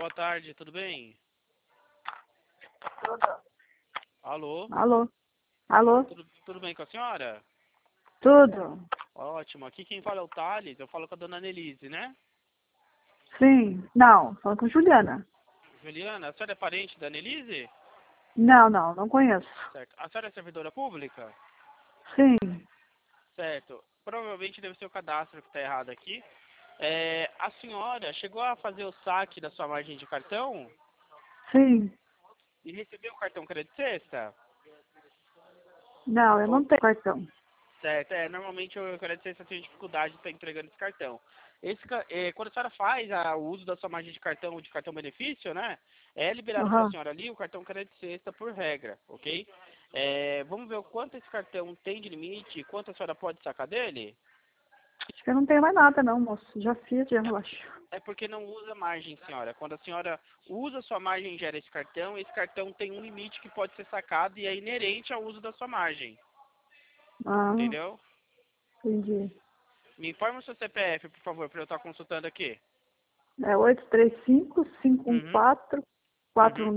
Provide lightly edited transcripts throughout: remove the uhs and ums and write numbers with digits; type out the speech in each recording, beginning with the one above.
boa tarde, tudo bem? Tudo. Alô? Alô? Alô? Tudo bem com a senhora? Tudo. Ótimo, aqui quem fala é o Thales, eu falo com a dona Annelise, né? Sim. Não, fala com Juliana. Juliana, a senhora é parente da Annelise? Não conheço. Certo. A senhora é servidora pública? Sim. Certo. Provavelmente deve ser o cadastro que está errado aqui. A senhora chegou a fazer o saque da sua margem de cartão Sim. e recebeu o cartão crédito sexta? Não, eu não Ou- tenho cartão. Certo, normalmente o crédito sexta tem dificuldade de estar entregando esse cartão. Quando a senhora faz o uso da sua margem de cartão benefício, né? É liberado para a Aham. senhora ali o cartão crédito sexta por regra, ok? Vamos ver o quanto esse cartão tem de limite e quanto a senhora pode sacar dele? Acho que eu não tenho mais nada não, moço. Já fiz, já relaxo. É porque não usa margem, senhora. Quando a senhora usa sua margem e gera esse cartão tem um limite que pode ser sacado e é inerente ao uso da sua margem, Ah, entendeu? entendi. Me informa o seu CPF, por favor, para eu estar consultando aqui. É 835-514-4987. Uhum, uhum.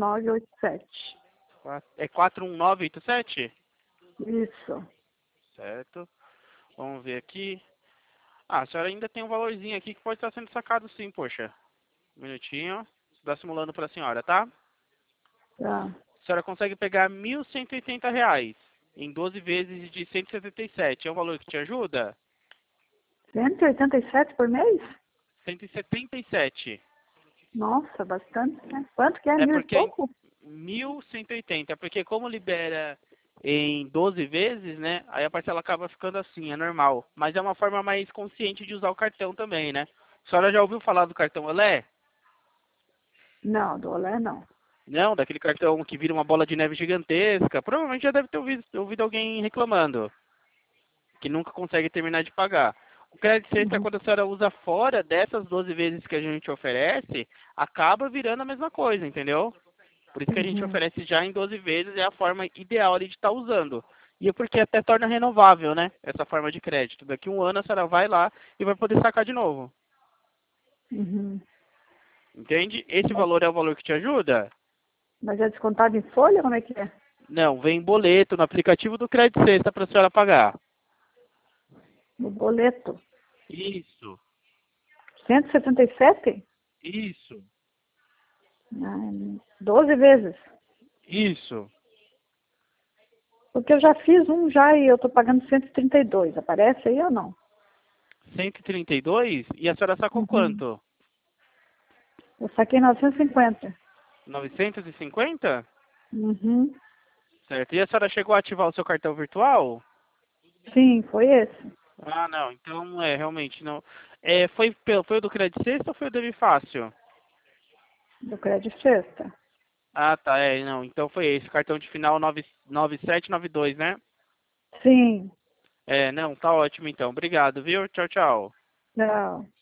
É 41987? Isso. Certo. Vamos ver aqui. Ah, a senhora ainda tem um valorzinho aqui que pode estar sendo sacado sim, poxa. Um minutinho. Está simulando para a senhora, tá? Tá. A senhora consegue pegar R$ 1.180 em 12 vezes de 177. É um valor que te ajuda? 187 por mês? 177. Nossa, bastante, né? Quanto que é? É Mil e porque pouco? 1.180. É porque como libera em 12 vezes, né? Aí a parcela acaba ficando assim, é normal. Mas é uma forma mais consciente de usar o cartão também, né? A senhora já ouviu falar do cartão Olé? Não, do Olé não. Não, daquele cartão que vira uma bola de neve gigantesca. Provavelmente já deve ter ouvido alguém reclamando, que nunca consegue terminar de pagar. O crédito sexta, Uhum. quando a senhora usa fora dessas 12 vezes que a gente oferece, acaba virando a mesma coisa, entendeu? Por isso que a gente Uhum. oferece já em 12 vezes, é a forma ideal ali de estar usando. E é porque até torna renovável, né? Essa forma de crédito. Daqui a um ano a senhora vai lá e vai poder sacar de novo. Uhum. Entende? Esse valor é o valor que te ajuda? Mas é descontado em folha? Como é que é? Não, vem boleto no aplicativo do Crédito Sexta para a senhora pagar. No boleto. Isso, 177? isso, Ah, 12 vezes. isso. Porque eu já fiz um já e eu tô pagando 132. Aparece aí ou não? 132? E a senhora sacou Uhum. quanto? Eu saquei 950. 950? Uhum. Certo. E a senhora chegou a ativar o seu cartão virtual? Sim, foi esse. Ah, não. Então, realmente não. Foi o do Crédito Sexta ou foi o do Fácil? Do crédito sexta. Ah, tá. Não. Então foi esse. Cartão de final 9792, né? Sim. Não. Tá ótimo então. Obrigado, viu? Tchau, tchau. Não.